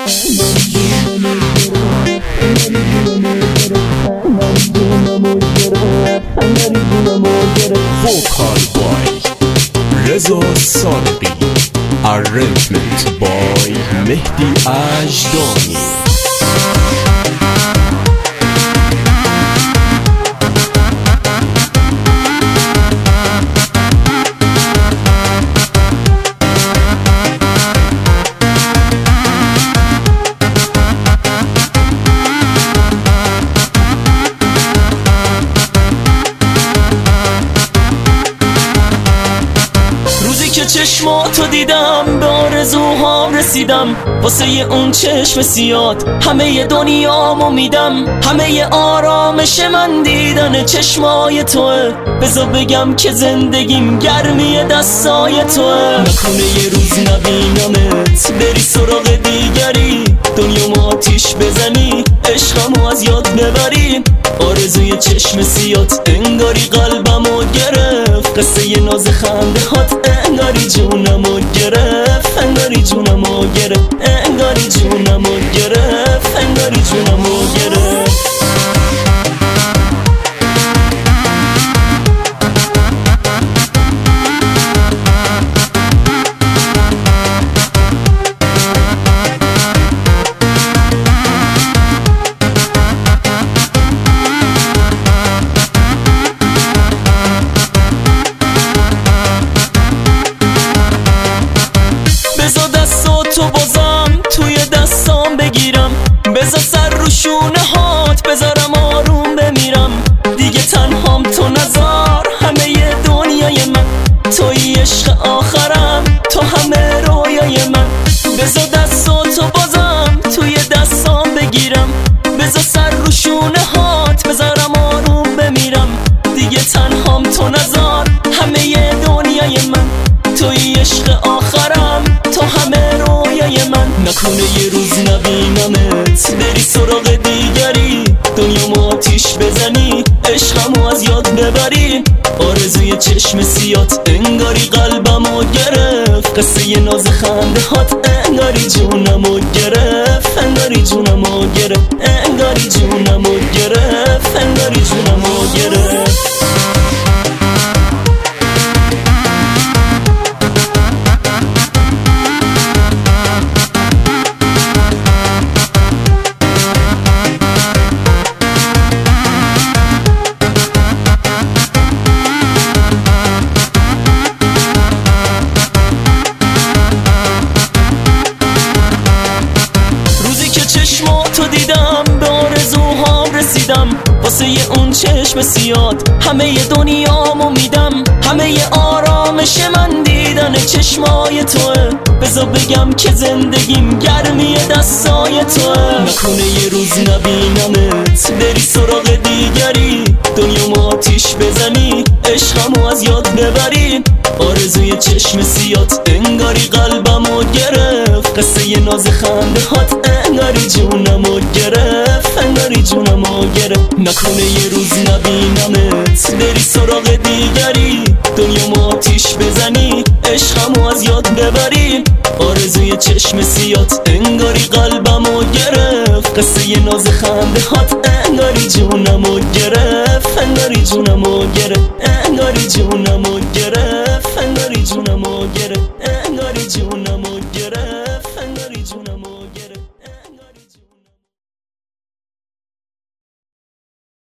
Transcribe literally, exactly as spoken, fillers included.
Vocal by Reza Sarqi. Arrangement by Mehdi Ajdani. چشماتو دیدم، به آرزوهام رسیدم، واسه اون چشم سیاد همه دنیامو میدم. همه آرامش من دیدن چشمای توه، بذار بگم که زندگیم گرمی دستای توه. نکنه یه روز نبینمت بری سراغ دیگری، دنیامو آتیش بزنی، عشقمو از یاد ببری. آرزوی چشم سیاد انگاری قلبمو گرفت، قصه ی ناز خنده هات انگاری جونمو گرفت، انگاری جونمو گرفت، انگاری جونمو گرفت، انگاری جونمو گرفت. بذار دستاتو بازم توی دستام بگیرم، بذار سر رو شونه هات بذارم آروم بمیرم. دیگه تنهام تو نذار همه ی دنیای من، توی عشق آخرم، تو همه رویای من. بذار دستاتو بازم توی دستام بگیرم، بذار سر رو شونه هات بذارم آروم بمیرم. دیگه تنهام تو نذار همه ی دنیای من، توی عشق آخرم، تو همه رویای من. نکنه یه روز نبینمت بری سراغ دیگری، دنیامو آتیش بزنی، عشقمو از یاد ببری. آرزوی چشم سیات انگاری قلبمو گرفت، قصه ی ناز خنده هات انگاری جونمو گرفت، انگاری جونمو گرفت، انگاری جونمو گرفت، انگاری جونمو گرفت. چشماتو دیدم، به آرزوهام رسیدم، واسه اون چشم سیاد همه ی دنیامو میدم. همه ی آرامش من دیدن چشمای توه، بذار بگم که زندگیم گرمی دستای توه. نکنه یه روز نبینمت بری سراغ دیگری، دنیامو آتیش بزنی، عشقمو از یاد ببری. آرزوی چشم سیات انگاری قلبمو گرفت، قصه ی ناز خنده هات انگاری جونمو گرفت، انگاری جونمو گرفت. نکنه یه روز نبینمت بری سراغ دیگری، دنیامو آتیش بزنی، عشقمو از یاد ببری. آرزوی چشم سیات انگاری قلبمو گرفت، قصه ی ناز خنده هات انگاری جونمو گرفت، انگاری جونمو گرفت، انگاری جونمو گرفت.